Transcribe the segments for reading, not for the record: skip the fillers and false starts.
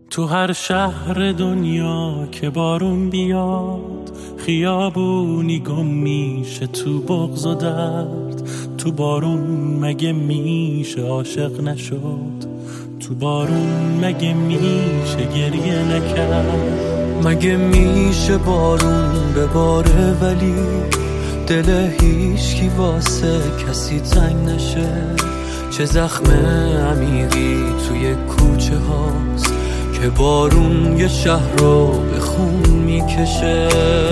تو هر شهر دنیا که بارون بیاد، خیابونی گم میشه تو بغض و درد. تو بارون مگه میشه عاشق نشد؟ تو بارون مگه میشه گریه نکرد؟ مگه میشه بارون بباره ولی دل هیچکی واسه کسی تنگ نشه؟ چه زخم عمیقی توی کوچه هاست که بارون یه شهر رو به خون میکشه.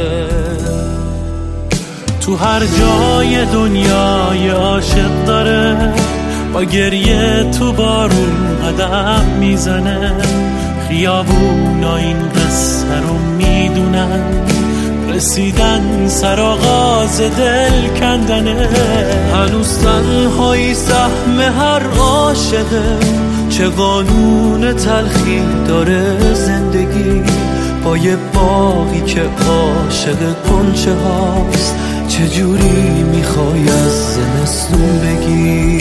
تو هر جای دنیا یه عاشق داره، با گریه تو بارون قدم میزنه. خیابونا این قصه رو میدونن، رسیدن سر آغاز دل کندنه. هنوز تنهایی سهم هر عاشقه، چه قانون تلخی داره زندگی. با یه باغی که عاشق گنچه هاست، چجوری میخوای از زمستون بگی؟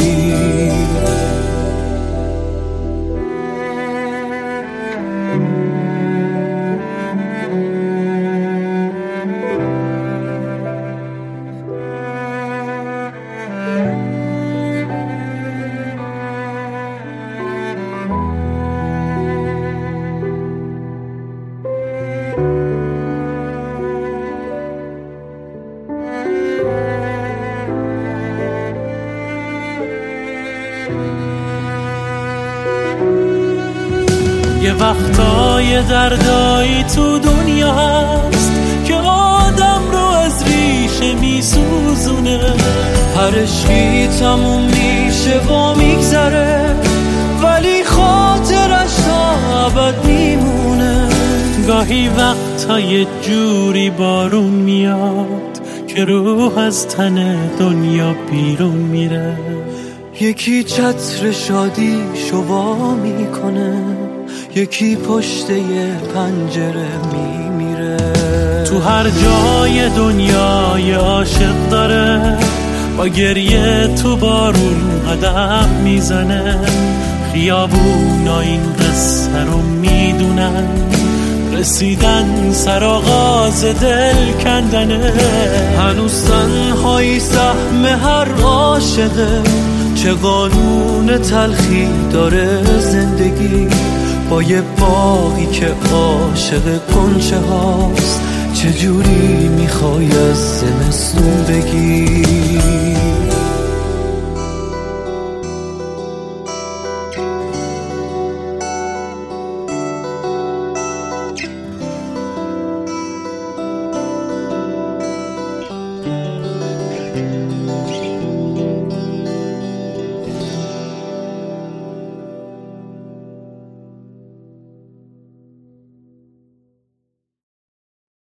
یه وقتای دردایی تو دنیا هست که آدم رو از ریشه میسوزونه. هر عشقی تموم میشه و میگذره، ولی خاطرش تا ابد میمونه. گاهی وقتا یه جوری بارون میاد که روح از تن دنیا بیرون میره. یکی چتر شادی شوا میکنه، یکی پشت یه پنجره میمیره. تو هر جای دنیا یه عاشق داره، با گریه تو بارون قدم میزنه. خیابونا این قصه رو میدونن، رسیدن سر آغاز دل کندنه. هنوز تنهایی سهم هر عاشقه، چه قانون تلخی داره زندگی. با یه باغی که عاشق گنچه هاست، چجوری میخوای از زمستون بگی؟